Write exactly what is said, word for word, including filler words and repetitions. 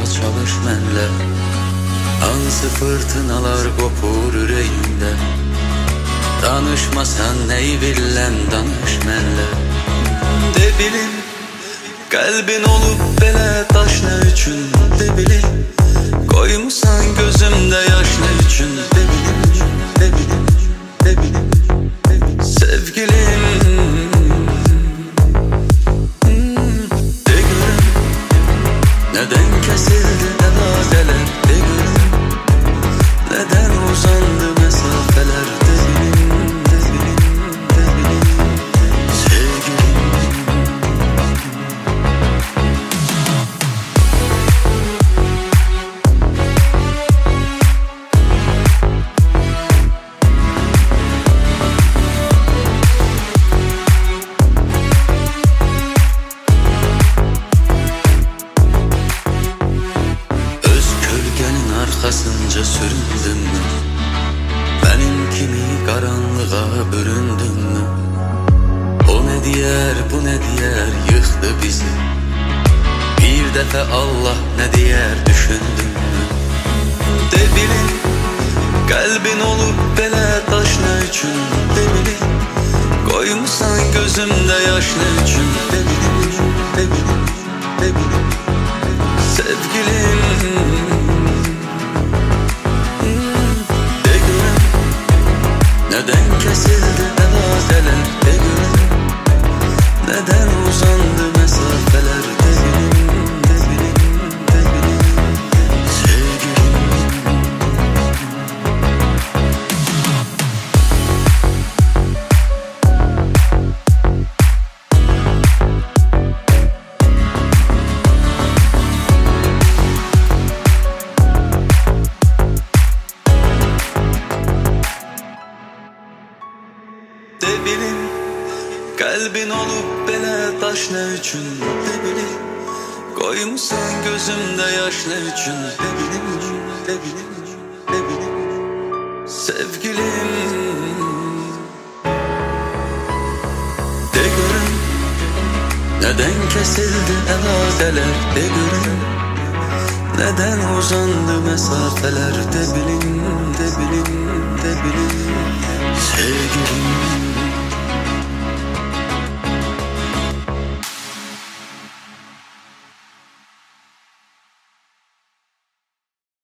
çalış mənlə. Hansı fırtınalar qopur ürəyimdə. Danışmasan neyi bilən danış mənlə. De bilim, qəlbin olub belə daş nə üçün? De bilim, qoymusan gözümdə yaş nə üçün? De bilim, de bilim, de bilim, de bilim. Sevgilim, hmm, de görüm, nədən kəsildi əlaqələr? De görüm, nədən uzandı məsafələr? De bilim, de bilim, de bilim, sevgilim. Arkasınca süründün mü? Benim kimi karanlığa büründün mü? O ne diyer, bu ne diyer, yıktı bizi. Bir defa Allah ne diyer, düşündün mü? De bilin, kalbin olup belə taş ne üçün? De bilin, koymuşsan gözümde yaş ne üçün? De bilin, de bilin, de bilin, sevgilim. Neden kesildi əlaqələr? De görüm, neden uzandı mesafeler? De bilim, de bilim, de bilim, sevgilim. De bilim, kalbin olup belə taş ne üçün? De bilim, koymuşsan gözümde yaş ne üçün? De bilim, de bilim, de bilim, sevgilim. De görüm, neden kesildi əlaqələr? De görüm, neden uzandı mesafeler? De bilim, de bilim, de bilim, sevgilim.